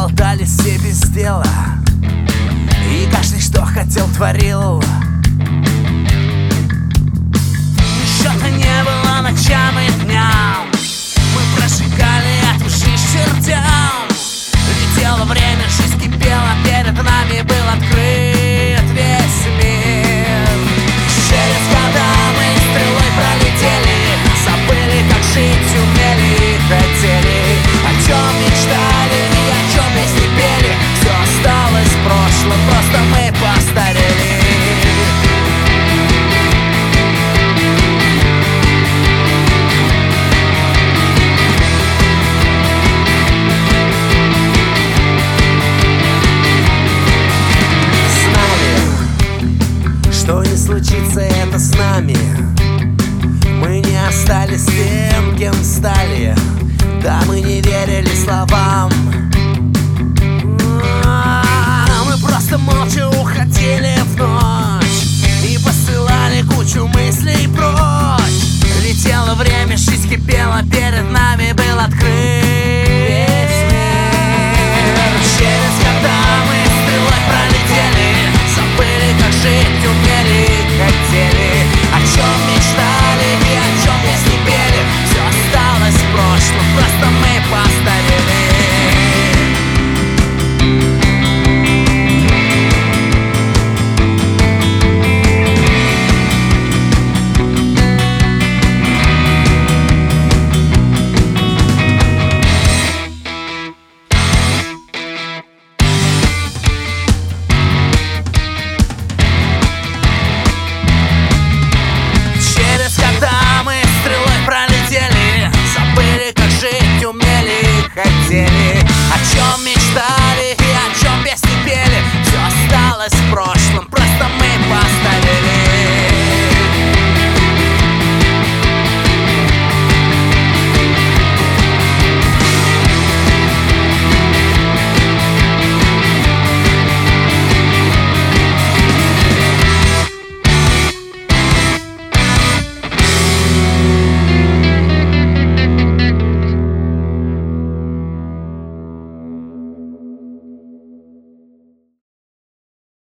болтались все без дела, и каждый что хотел творил. Счета не было ночам и дням, мы прожигали от ушей чертям. Летело время, жизнь кипела, перед нами был открыт весь мир. Через года мы стрелой пролетели, забыли, как жить умели и хотели. О чем мечтали и о чем песни пели, все осталось в прошлом, просто мы постарели. Что не случится это с нами, мы не остались тем, кем стали. Да, мы не верили словам, мы просто молча уходили в ночь и посылали кучу мыслей прочь. Летело время, жизнь кипела, перед нами был открыт весь мир. Через года мы стрелой пролетели, забыли, как жить умели и хотели. О чем мечтали и о чем песни пели, все осталось в прошлом, просто мы постарели.